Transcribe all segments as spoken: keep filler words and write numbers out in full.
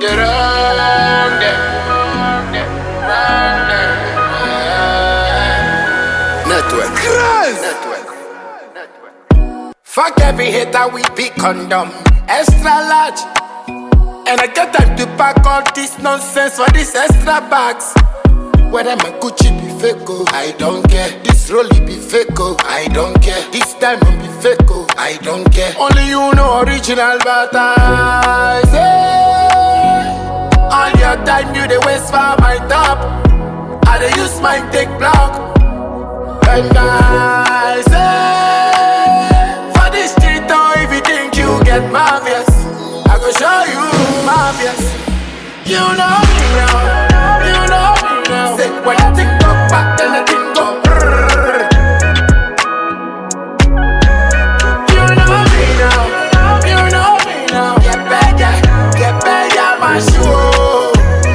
the wrong day. Network. Network. Network. Fuck every hater, we be condom. Extra large. And I get time to pack all this nonsense for these extra bags. Whether my Gucci be fake, oh, I don't care. This Rolly be fake, oh, I don't care. This diamond be fake, oh, I don't care. Only you know original, but I say all your time you dey waste for my top. I dey use my take block. And I say for this street, oh, if you think you get marvelous, I go show you marvelous. You know me now, you know me now. Say when I think go back, then I think go brrrr. You know me now, you know me now. Get better, get better, my shoe.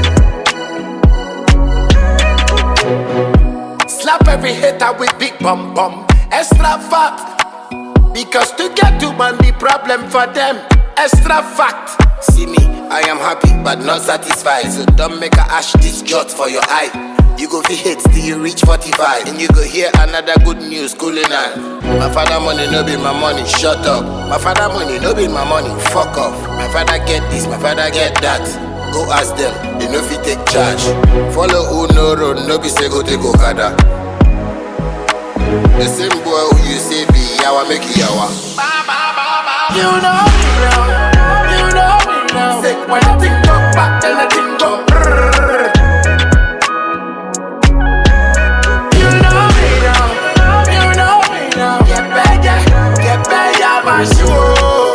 Slap every hater with big bum bum, extra fat. Because to get to man be problem for them. Extra fact. See me, I am happy but not satisfied. So don't make a ash this jot for your eye. You go fi hate till you reach forty-five. And you go hear another good news cooling on. My father money no be my money, shut up. My father money no be my money, fuck off. My father get this, my father get that. Go ask them, they no fi take charge. Follow who no road, no be say go take Okada. The same boy who you say be yawa make you yawa. You know me now, you know me now. Say when I think go back, then I think go brrrr. You know me now, you know me now. Get better, get better, my shoe.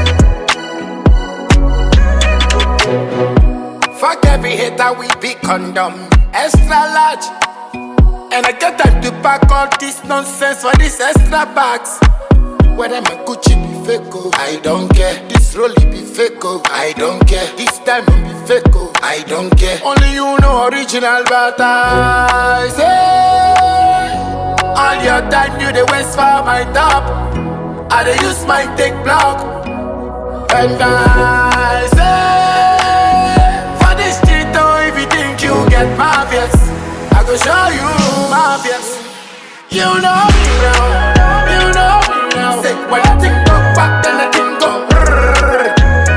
Fuck every hater, we be condom. Extra large. And I get time to pack all this nonsense for these extra bags. Whether my Gucci be fake, oh, I don't care. This Rolly be fake, oh, I don't care. This diamond be fake, oh, I don't care. Only you know original, but I say all your time you dey waste for my top. I dey use my take block. And I say for this street, oh, if you think you get marvelous, I go show you marvelous. You know me now, you know me now. Say when I think go back, then I think go brrrr.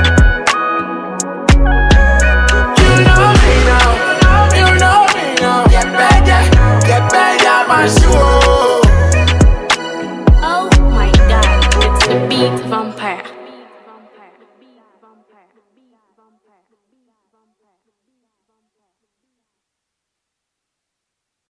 You know me now, you know me now. Get better, get better, my shoe. Oh my God, it's the beat.